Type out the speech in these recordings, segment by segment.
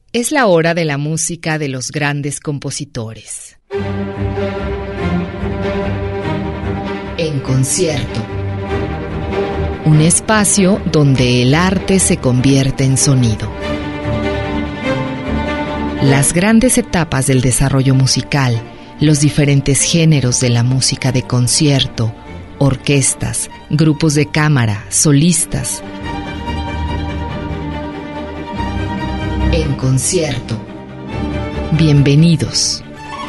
Es la hora de la música de los grandes compositores. En concierto. Un espacio donde el arte se convierte en sonido. Las grandes etapas del desarrollo musical, los diferentes géneros de la música de concierto, orquestas, grupos de cámara, solistas. En concierto. Bienvenidos.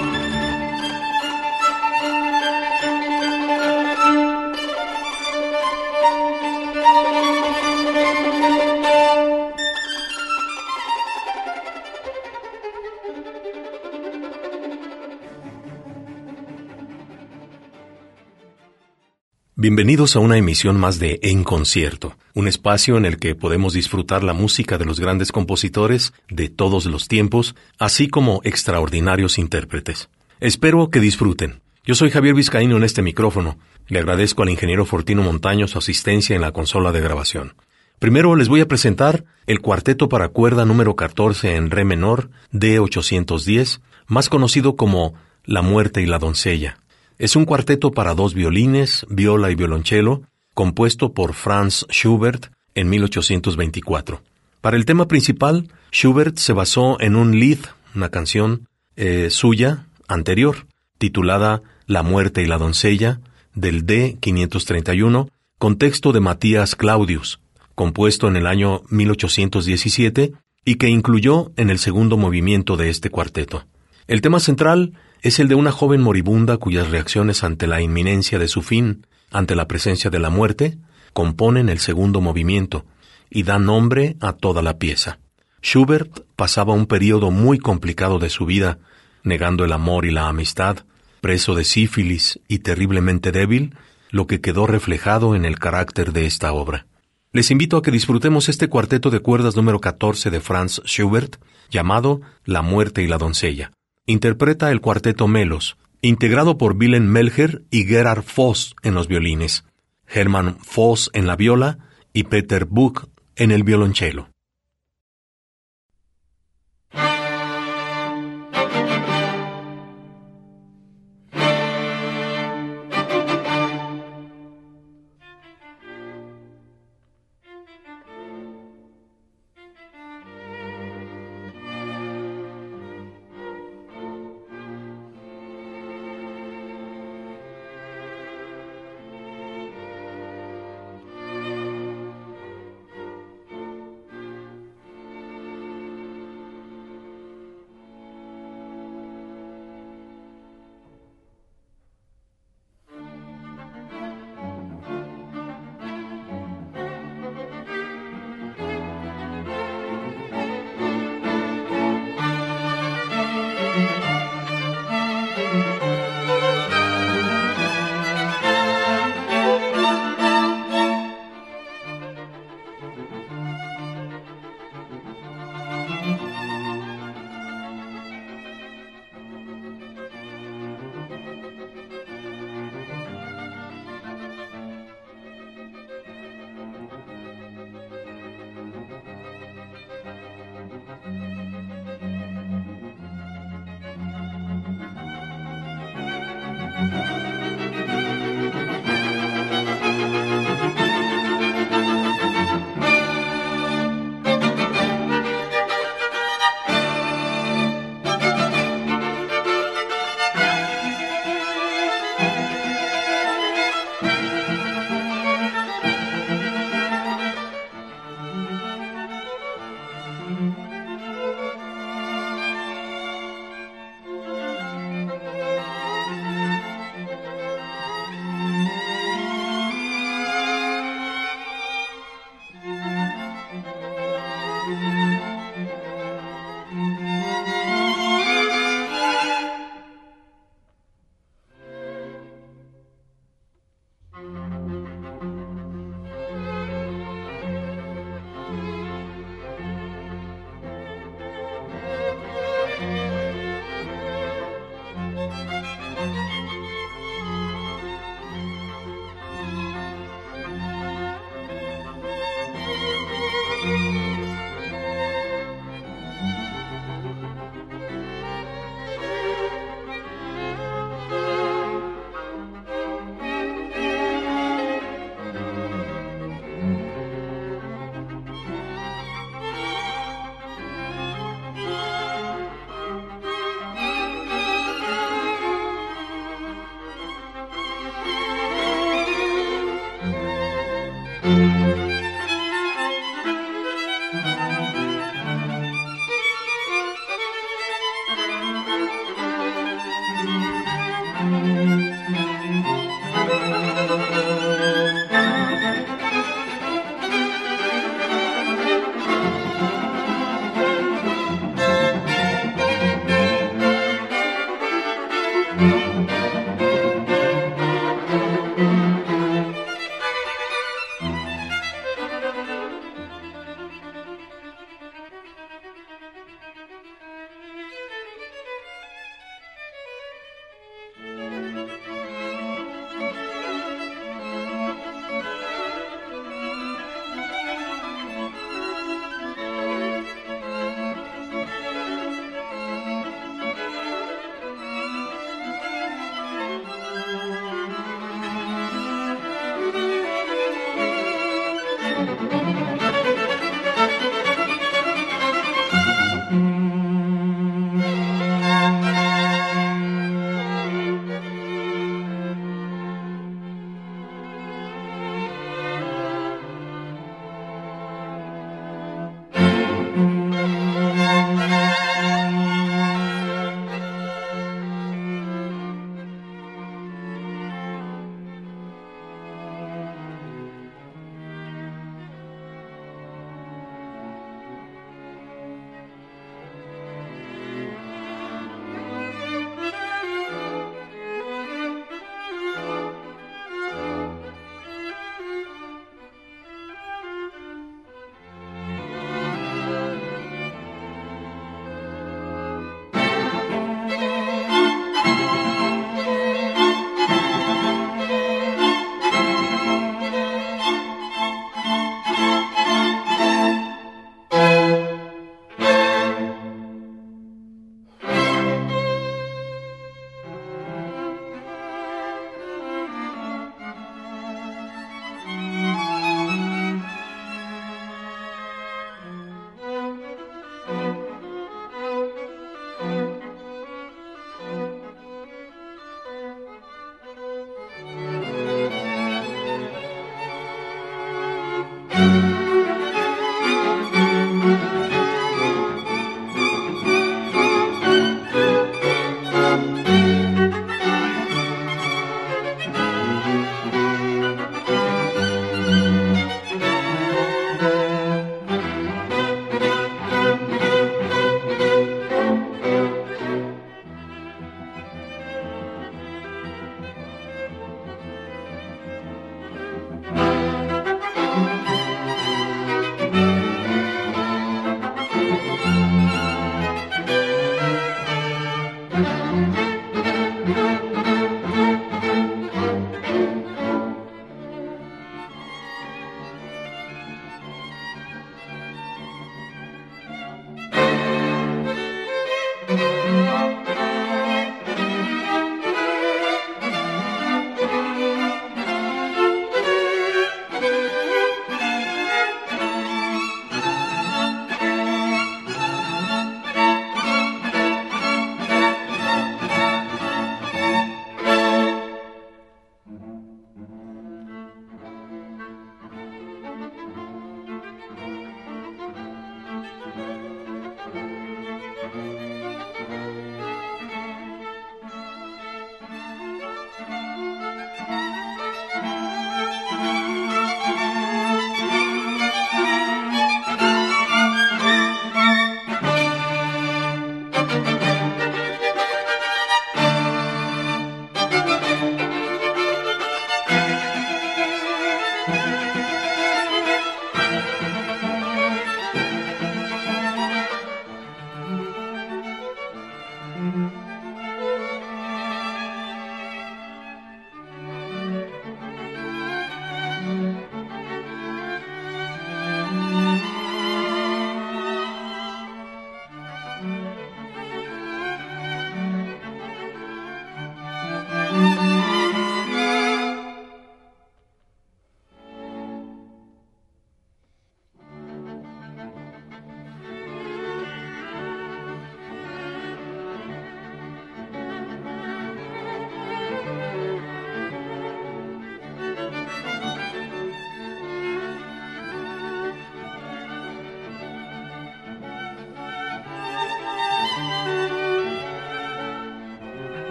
Bienvenidos a una emisión más de En Concierto, un espacio en el que podemos disfrutar la música de los grandes compositores de todos los tiempos, así como extraordinarios intérpretes. Espero que disfruten. Yo soy Javier Vizcaíno en este micrófono. Le agradezco al ingeniero Fortino Montaño su asistencia en la consola de grabación. Primero les voy a presentar el cuarteto para cuerda número 14 en re menor, D810, más conocido como La muerte y la doncella. Es un cuarteto para dos violines, viola y violonchelo, compuesto por Franz Schubert en 1824. Para el tema principal, Schubert se basó en un Lied, una canción suya anterior, titulada La muerte y la doncella, del D531, con texto de Matías Claudius, compuesto en el año 1817 y que incluyó en el segundo movimiento de este cuarteto. El tema central es el de una joven moribunda cuyas reacciones ante la inminencia de su fin, ante la presencia de la muerte, componen el segundo movimiento y dan nombre a toda la pieza. Schubert pasaba un período muy complicado de su vida, negando el amor y la amistad, preso de sífilis y terriblemente débil, lo que quedó reflejado en el carácter de esta obra. Les invito a que disfrutemos este cuarteto de cuerdas número 14 de Franz Schubert, llamado La muerte y la doncella. Interpreta el cuarteto Melos, integrado por Wilhelm Melcher y Gerhard Voss en los violines, Hermann Voss en la viola y Peter Buch en el violonchelo.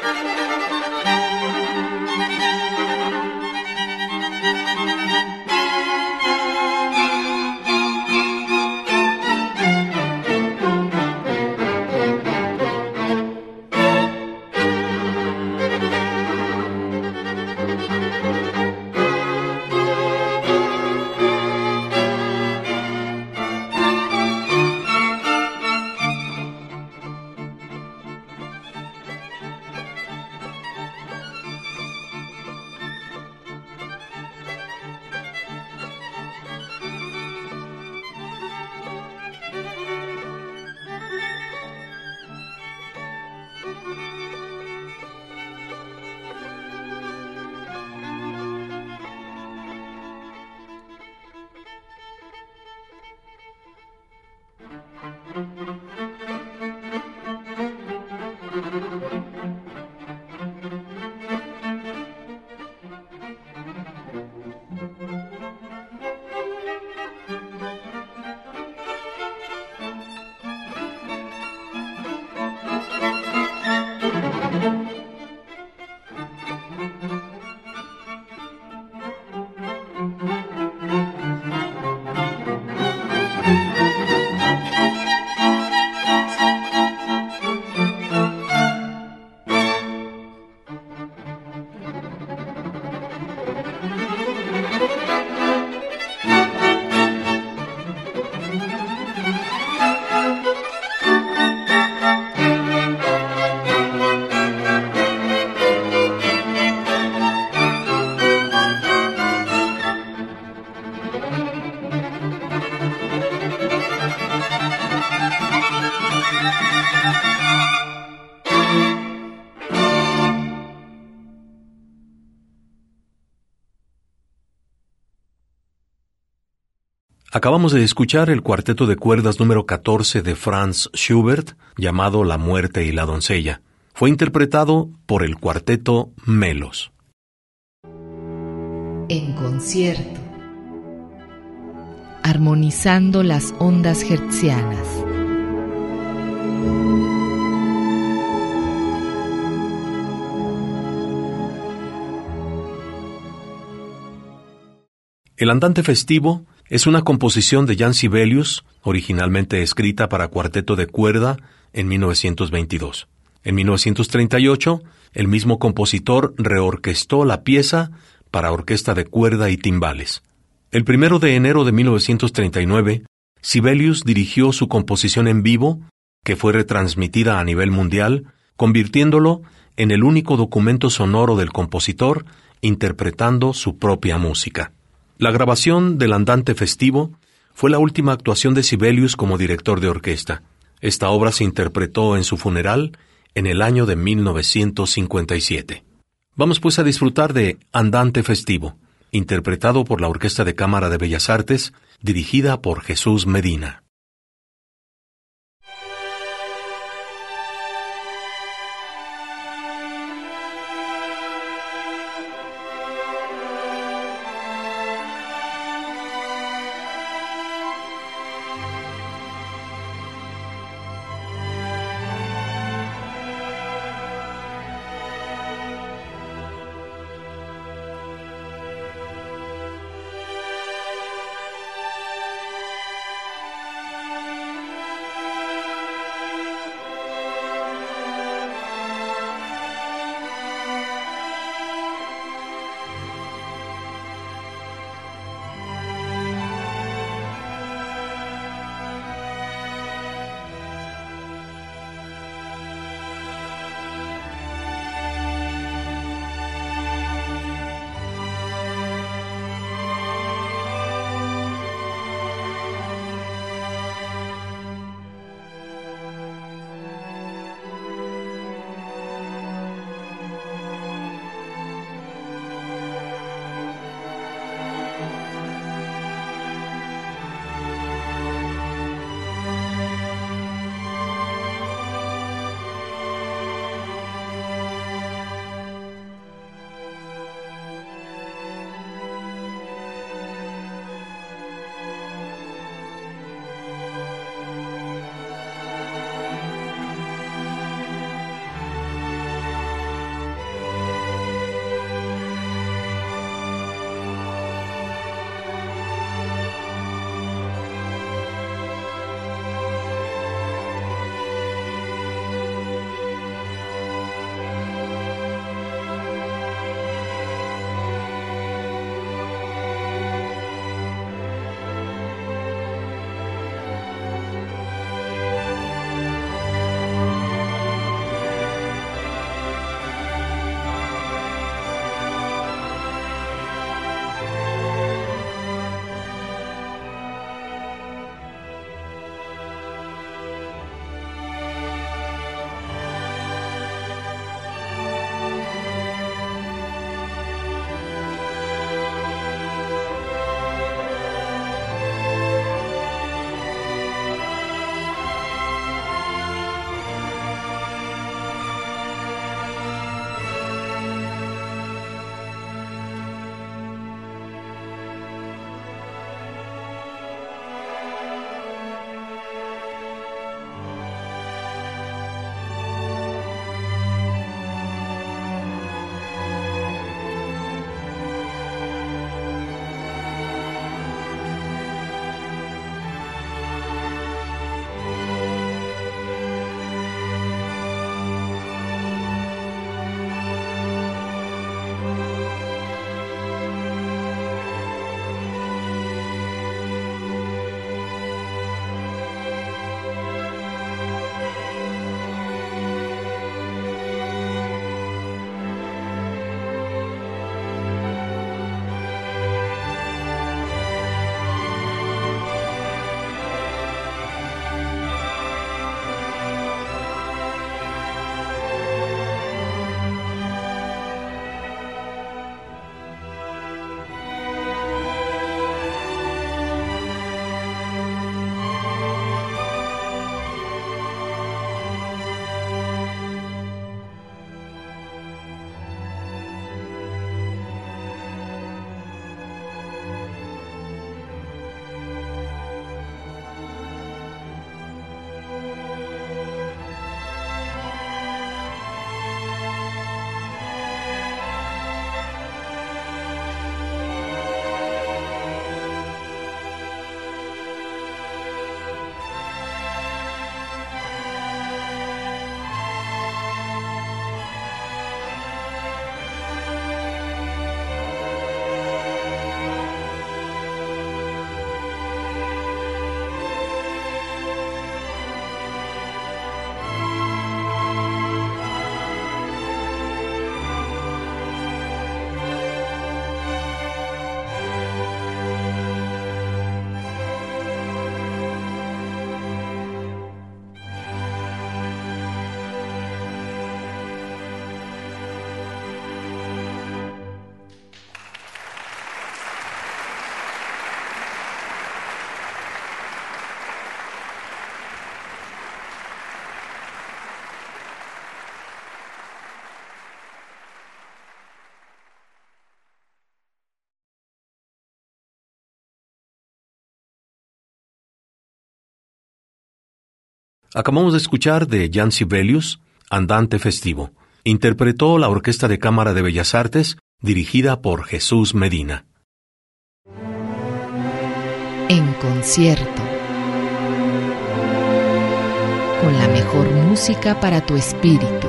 Acabamos de escuchar el cuarteto de cuerdas número 14 de Franz Schubert, llamado La muerte y la doncella. Fue interpretado por el cuarteto Melos. En concierto. Armonizando las ondas hertzianas. El andante festivo es una composición de Jan Sibelius, originalmente escrita para cuarteto de cuerda en 1922. En 1938, el mismo compositor reorquestó la pieza para orquesta de cuerda y timbales. El 1 de enero de 1939, Sibelius dirigió su composición en vivo, que fue retransmitida a nivel mundial, convirtiéndolo en el único documento sonoro del compositor interpretando su propia música. La grabación del andante festivo fue la última actuación de Sibelius como director de orquesta. Esta obra se interpretó en su funeral en el año de 1957. Vamos pues a disfrutar de Andante Festivo, interpretado por la Orquesta de Cámara de Bellas Artes, dirigida por Jesús Medina. Acabamos de escuchar de Jan Sibelius, Andante Festivo. Interpretó la Orquesta de Cámara de Bellas Artes, dirigida por Jesús Medina. En concierto. Con la mejor música para tu espíritu.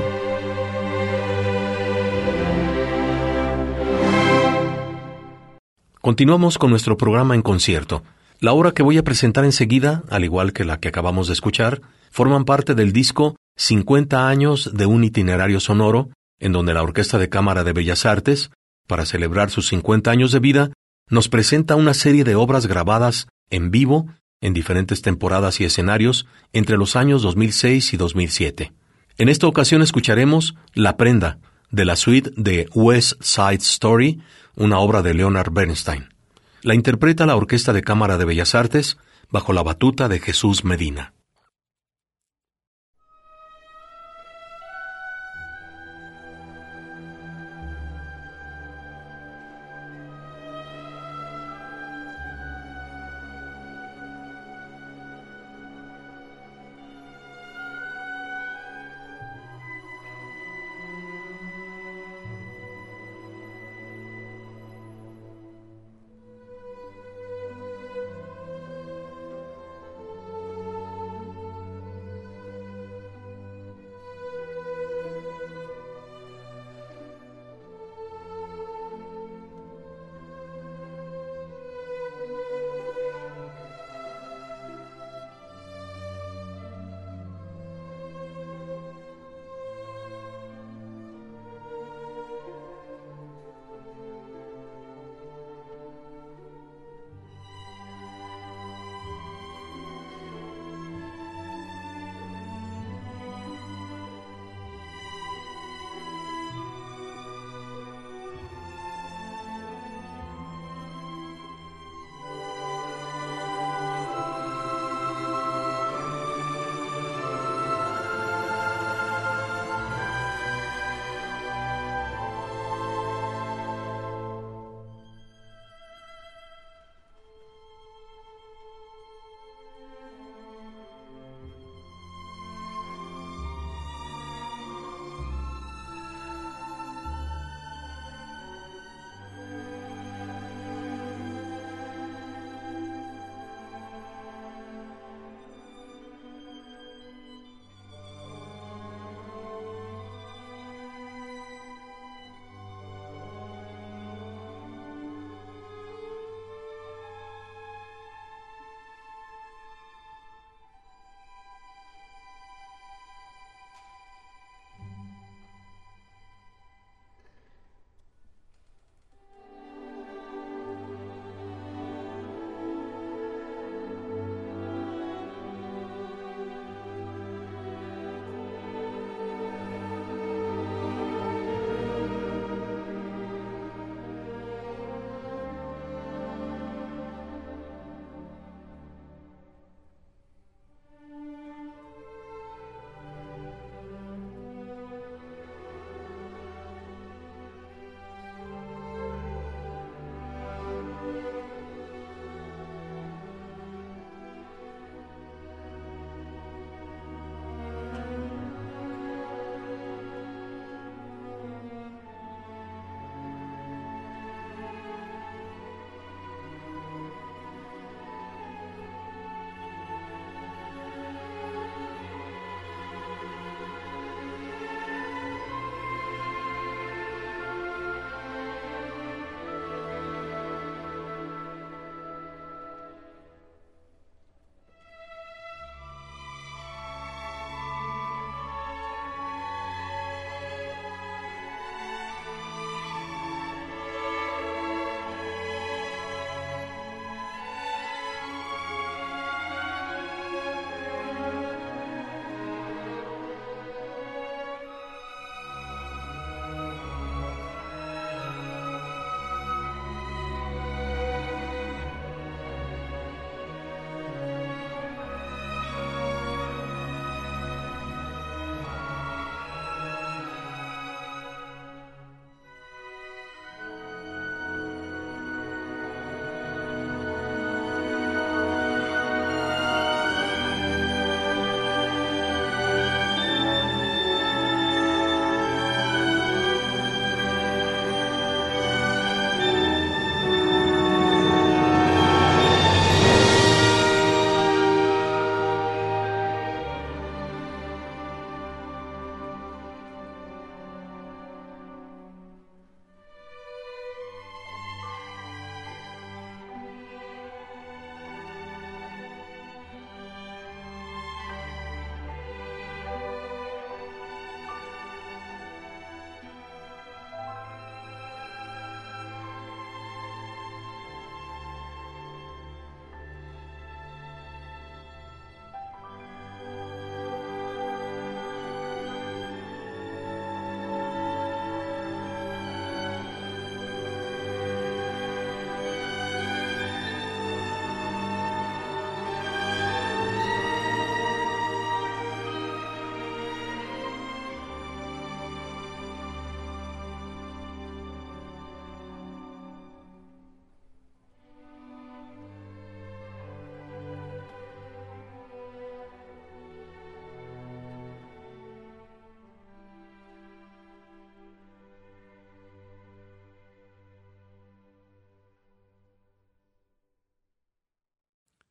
Continuamos con nuestro programa En concierto. La obra que voy a presentar enseguida, al igual que la que acabamos de escuchar, forman parte del disco 50 años de un itinerario sonoro, en donde la Orquesta de Cámara de Bellas Artes, para celebrar sus 50 años de vida, nos presenta una serie de obras grabadas en vivo en diferentes temporadas y escenarios entre los años 2006 y 2007. En esta ocasión escucharemos La Prenda, de la suite de West Side Story, una obra de Leonard Bernstein. La interpreta la Orquesta de Cámara de Bellas Artes bajo la batuta de Jesús Medina.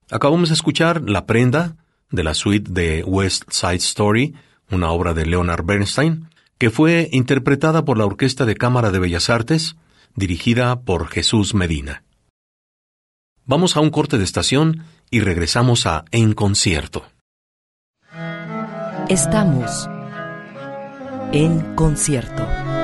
Acabamos de escuchar La Prenda, de la suite de West Side Story, una obra de Leonard Bernstein, que fue interpretada por la Orquesta de Cámara de Bellas Artes, dirigida por Jesús Medina. Vamos a un corte de estación y regresamos a En Concierto. Estamos en concierto.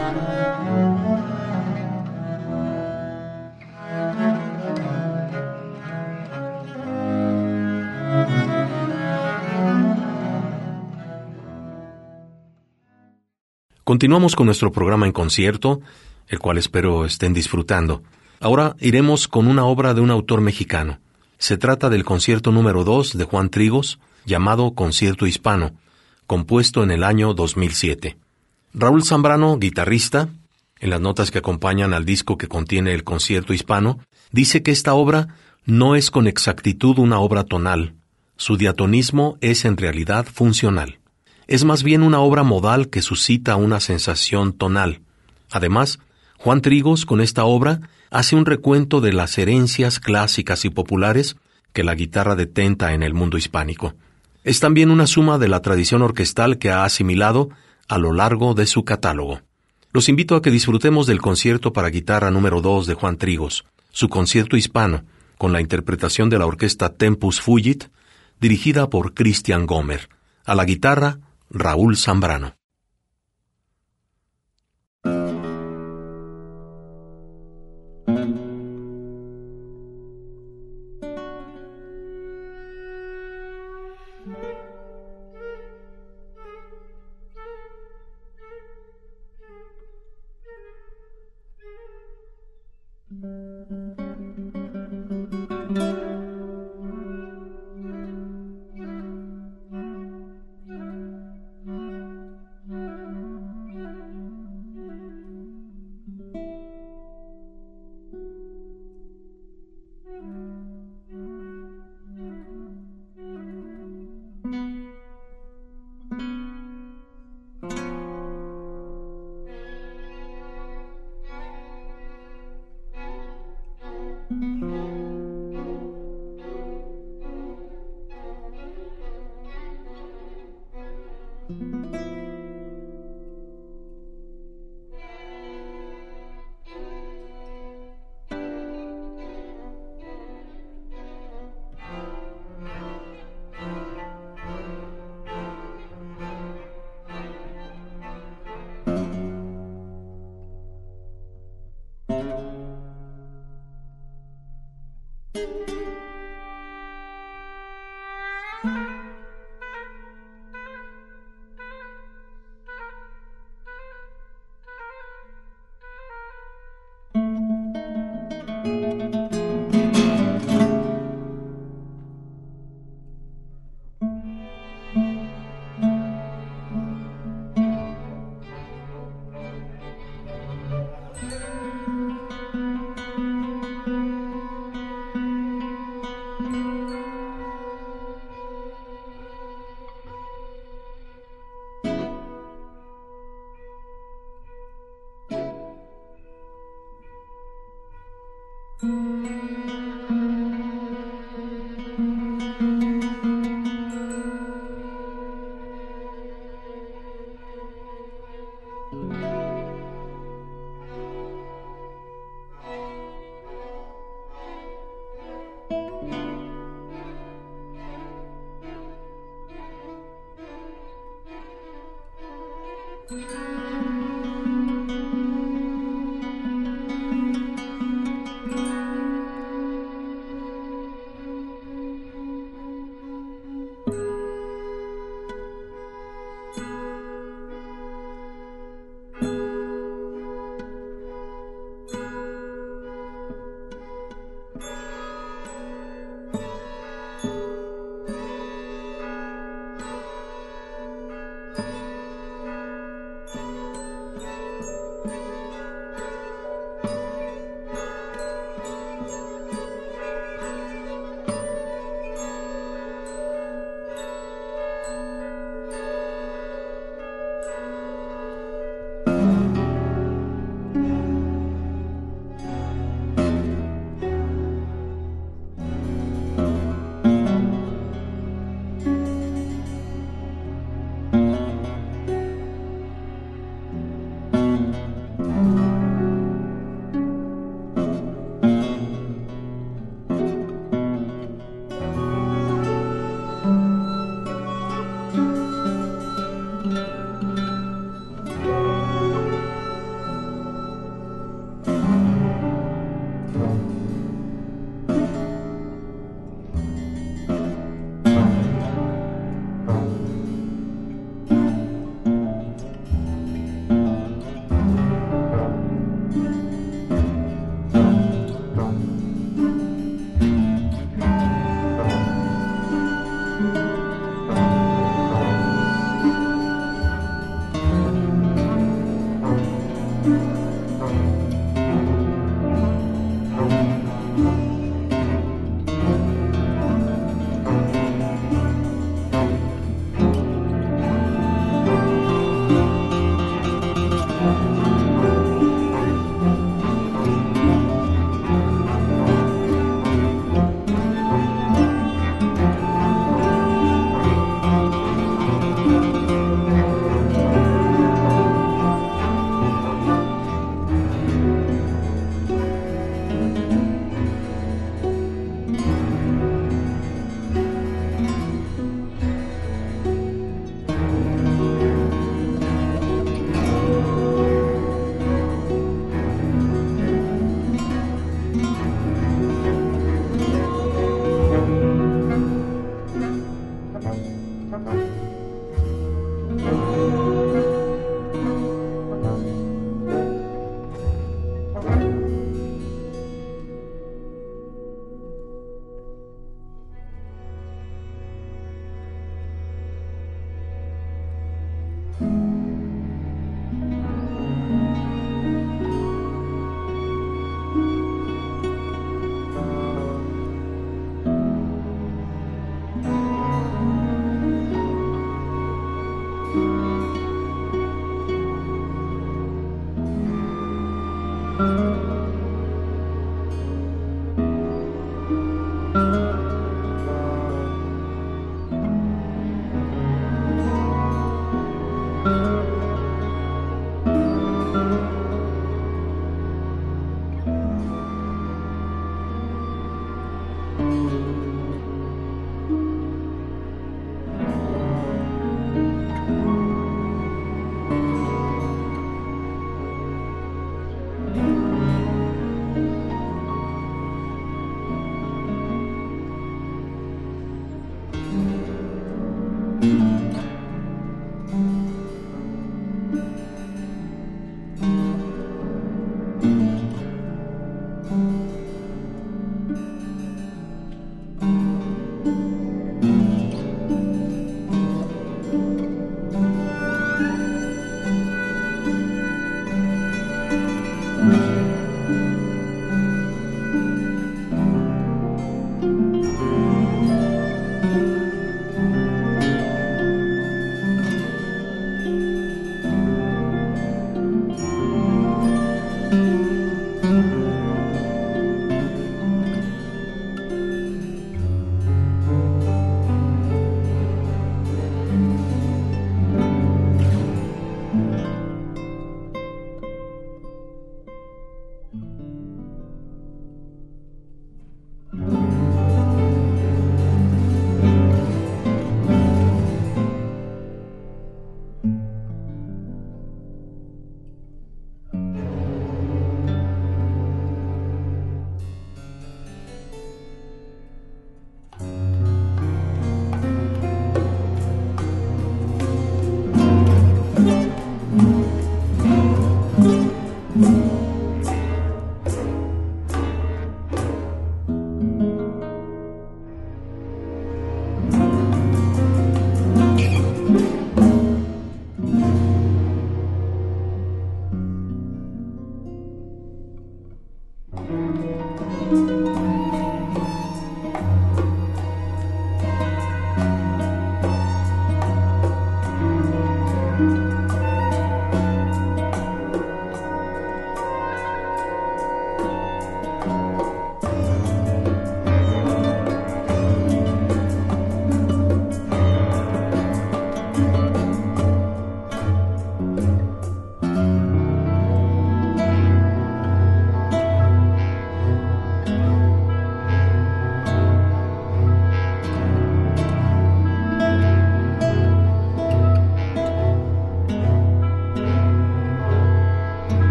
Continuamos con nuestro programa En Concierto, el cual espero estén disfrutando. Ahora iremos con una obra de un autor mexicano. Se trata del concierto número 2 de Juan Trigos, llamado Concierto Hispano, compuesto en el año 2007. Raúl Zambrano, guitarrista, en las notas que acompañan al disco que contiene el Concierto Hispano, dice que esta obra no es con exactitud una obra tonal. Su diatonismo es en realidad funcional. Es más bien una obra modal que suscita una sensación tonal. Además, Juan Trigos, con esta obra, hace un recuento de las herencias clásicas y populares que la guitarra detenta en el mundo hispánico. Es también una suma de la tradición orquestal que ha asimilado a lo largo de su catálogo. Los invito a que disfrutemos del concierto para guitarra número 2 de Juan Trigos, su concierto hispano, con la interpretación de la orquesta Tempus Fugit, dirigida por Christian Gomer. A la guitarra, Raúl Zambrano.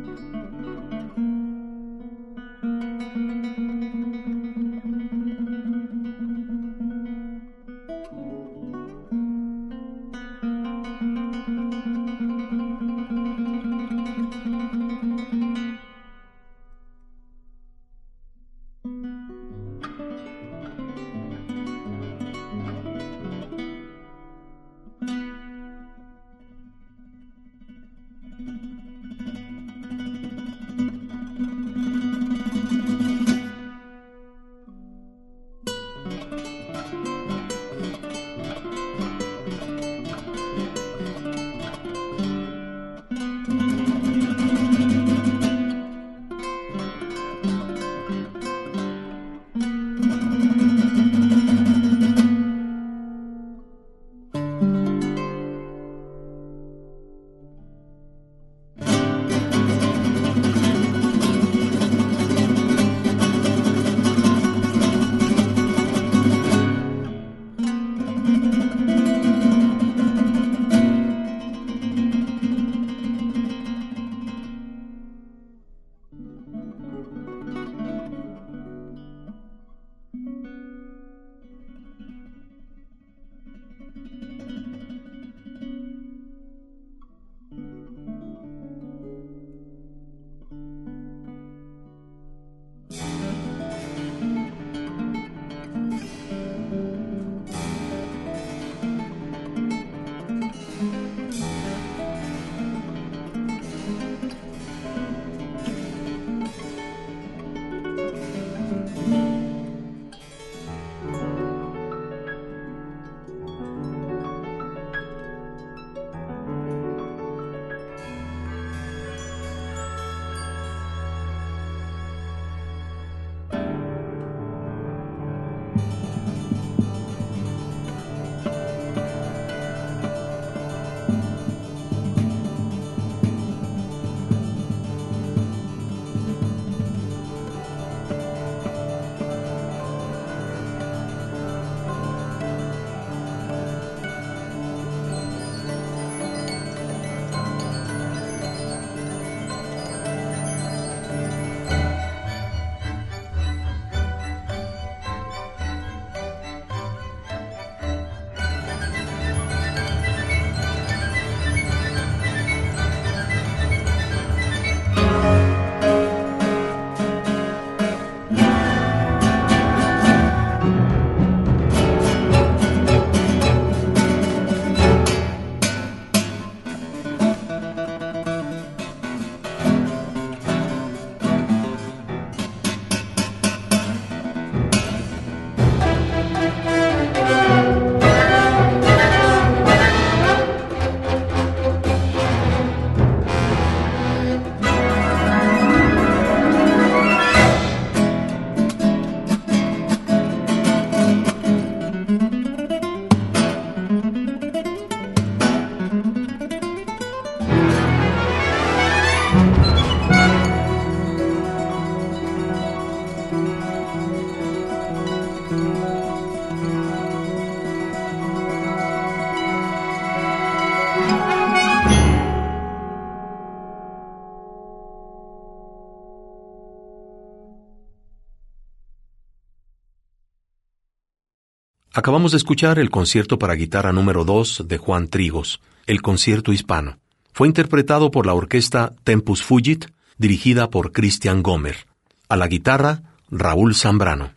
Acabamos de escuchar el concierto para guitarra número 2 de Juan Trigos, el concierto hispano. Fue interpretado por la orquesta Tempus Fugit, dirigida por Christian Gomer. A la guitarra, Raúl Zambrano.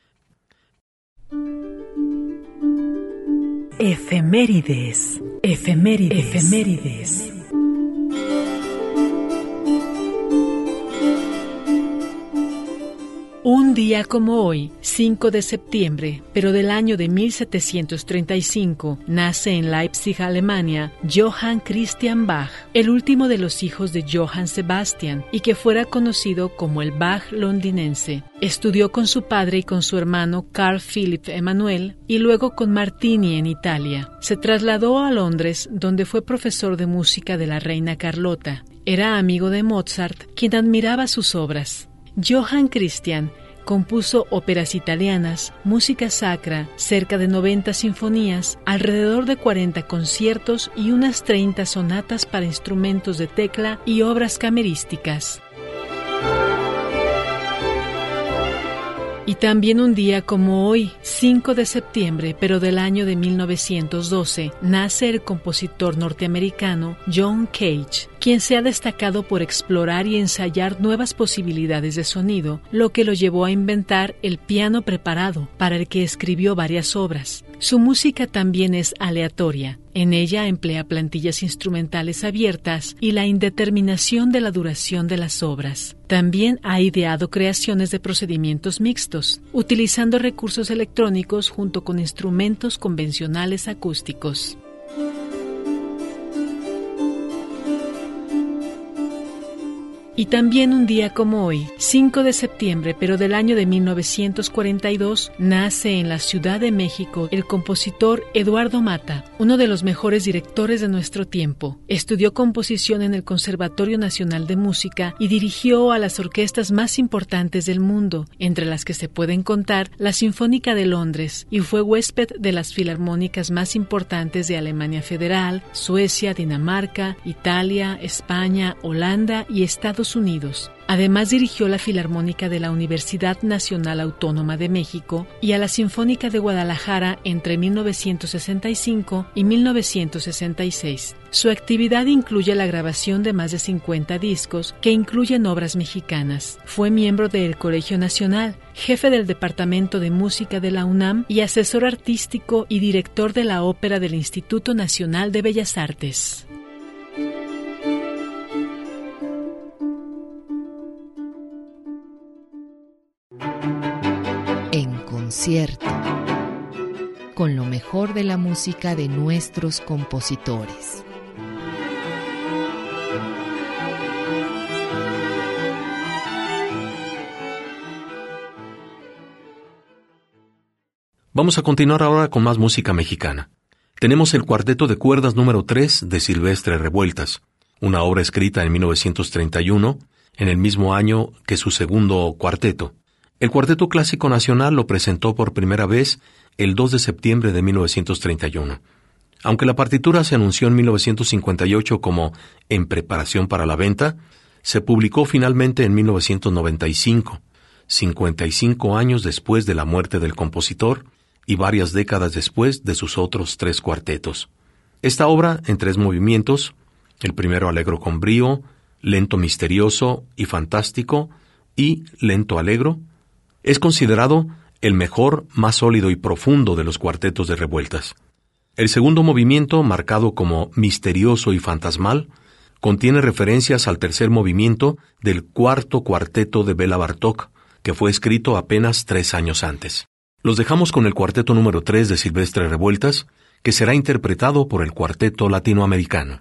Efemérides, efemérides, efemérides. Un día como hoy, 5 de septiembre, pero del año de 1735, nace en Leipzig, Alemania, Johann Christian Bach, el último de los hijos de Johann Sebastian, y que fuera conocido como el Bach londinense. Estudió con su padre y con su hermano Carl Philipp Emanuel, y luego con Martini en Italia. Se trasladó a Londres, donde fue profesor de música de la reina Carlota. Era amigo de Mozart, quien admiraba sus obras. Johann Christian Compuso óperas italianas, música sacra, cerca de 90 sinfonías, alrededor de 40 conciertos y unas 30 sonatas para instrumentos de tecla y obras camerísticas. Y también un día como hoy, 5 de septiembre, pero del año de 1912, nace el compositor norteamericano John Cage, quien se ha destacado por explorar y ensayar nuevas posibilidades de sonido, lo que lo llevó a inventar el piano preparado, para el que escribió varias obras. Su música también es aleatoria. En ella emplea plantillas instrumentales abiertas y la indeterminación de la duración de las obras. También ha ideado creaciones de procedimientos mixtos, utilizando recursos electrónicos junto con instrumentos convencionales acústicos. Y también un día como hoy, 5 de septiembre, pero del año de 1942, nace en la Ciudad de México el compositor Eduardo Mata, uno de los mejores directores de nuestro tiempo. Estudió composición en el Conservatorio Nacional de Música y dirigió a las orquestas más importantes del mundo, entre las que se pueden contar la Sinfónica de Londres, y fue huésped de las filarmónicas más importantes de Alemania Federal, Suecia, Dinamarca, Italia, España, Holanda y Estados Unidos. Además dirigió la Filarmónica de la Universidad Nacional Autónoma de México y a la Sinfónica de Guadalajara entre 1965 y 1966. Su actividad incluye la grabación de más de 50 discos que incluyen obras mexicanas. Fue miembro del Colegio Nacional, jefe del Departamento de Música de la UNAM y asesor artístico y director de la Ópera del Instituto Nacional de Bellas Artes. En concierto, con lo mejor de la música de nuestros compositores. Vamos a continuar ahora con más música mexicana. Tenemos el Cuarteto de Cuerdas número 3 de Silvestre Revueltas, una obra escrita en 1931, en el mismo año que su segundo cuarteto. El Cuarteto Clásico Nacional lo presentó por primera vez el 2 de septiembre de 1931. Aunque la partitura se anunció en 1958 como en preparación para la venta, se publicó finalmente en 1995, 55 años después de la muerte del compositor y varias décadas después de sus otros 3 cuartetos. Esta obra, en 3 movimientos, el primero alegro con brío, lento misterioso y fantástico, y lento alegro, es considerado el mejor, más sólido y profundo de los cuartetos de Revueltas. El segundo movimiento, marcado como misterioso y fantasmal, contiene referencias al tercer movimiento del cuarto cuarteto de Béla Bartók, que fue escrito apenas 3 años antes. Los dejamos con el Cuarteto número 3 de Silvestre Revueltas, que será interpretado por el Cuarteto Latinoamericano.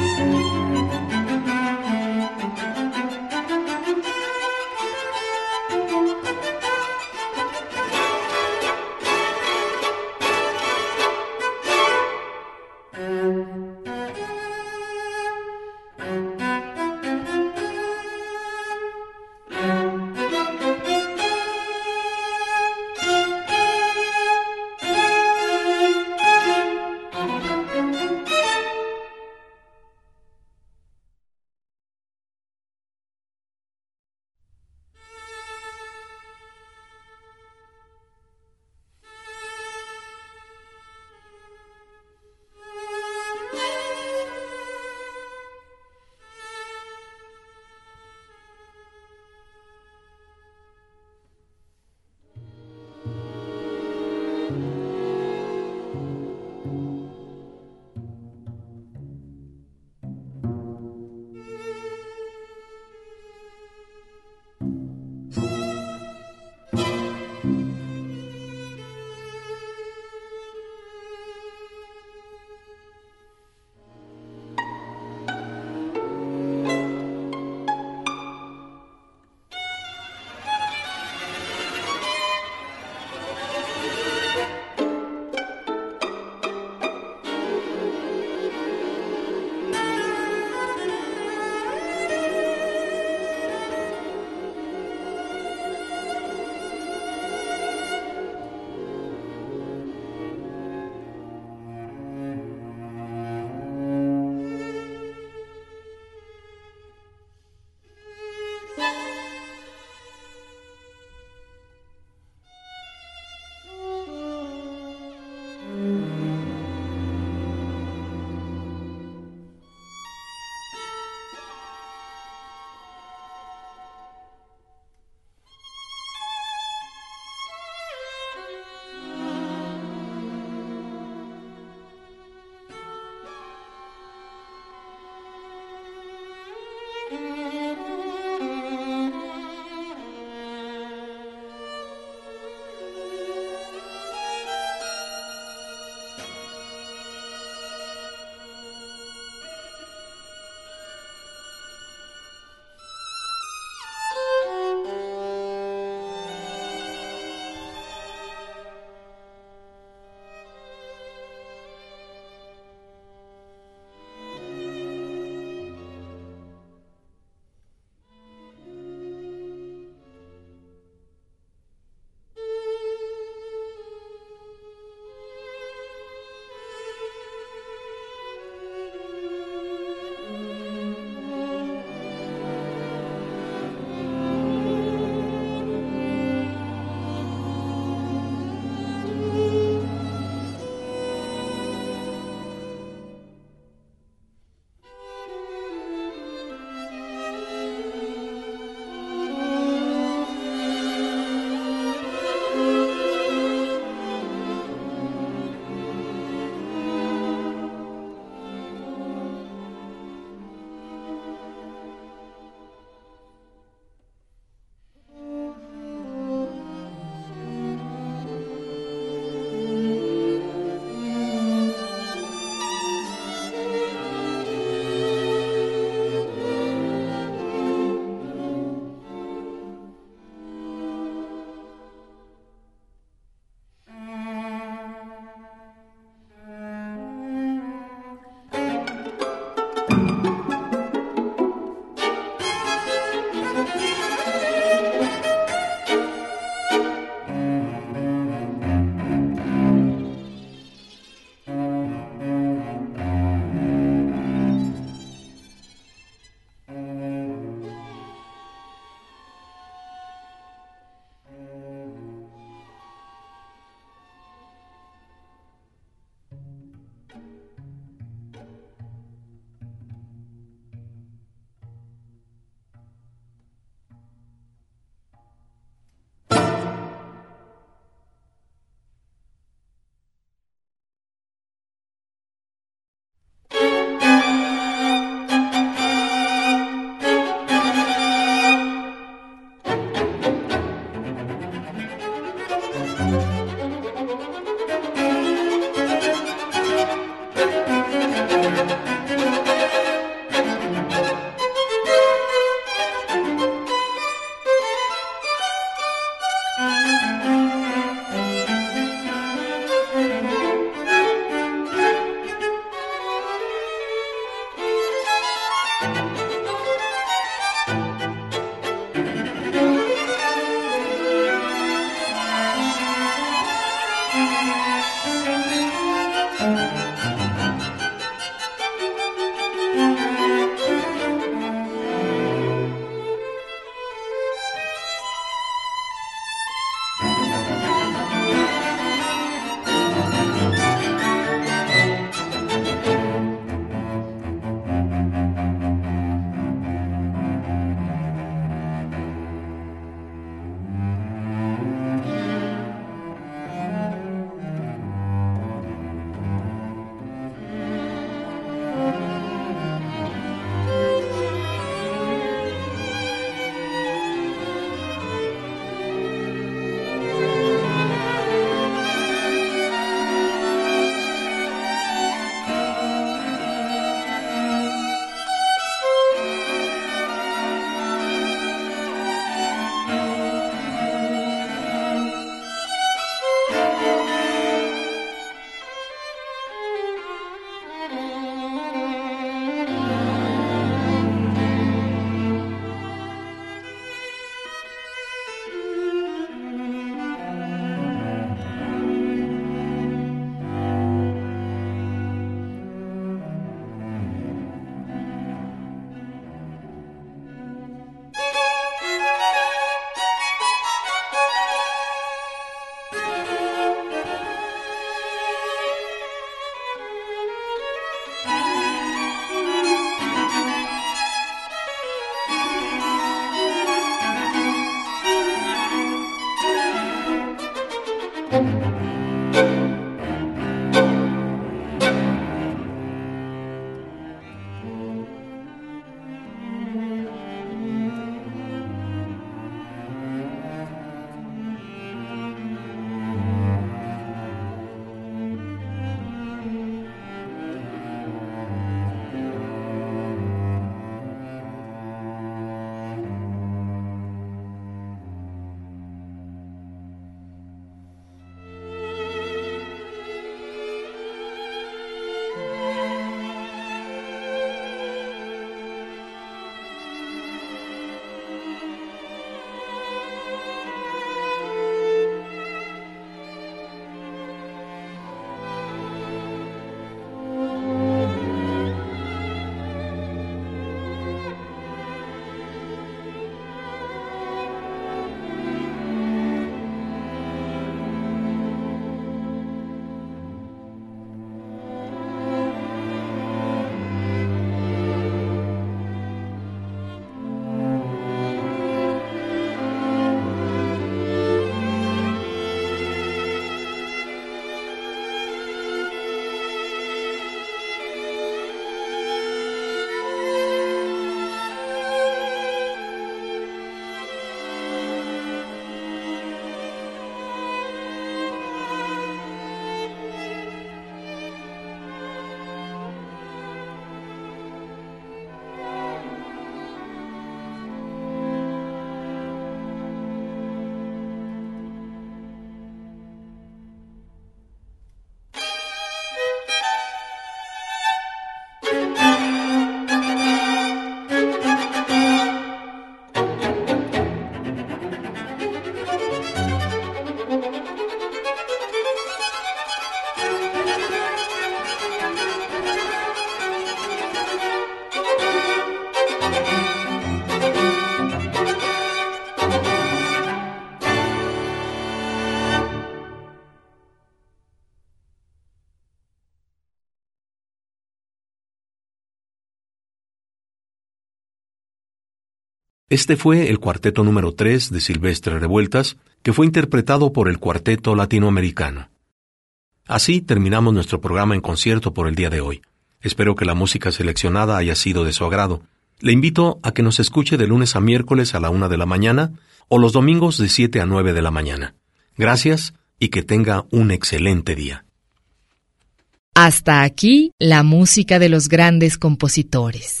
Este fue el cuarteto número 3 de Silvestre Revueltas, que fue interpretado por el Cuarteto Latinoamericano. Así terminamos nuestro programa en concierto por el día de hoy. Espero que la música seleccionada haya sido de su agrado. Le invito a que nos escuche de lunes a miércoles a la 1 de la mañana o los domingos de 7 a 9 de la mañana. Gracias y que tenga un excelente día. Hasta aquí la música de los grandes compositores.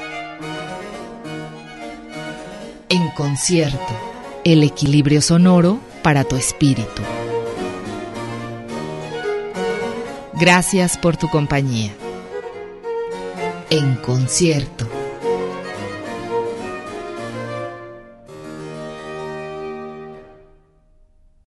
En concierto, el equilibrio sonoro para tu espíritu. Gracias por tu compañía. En concierto.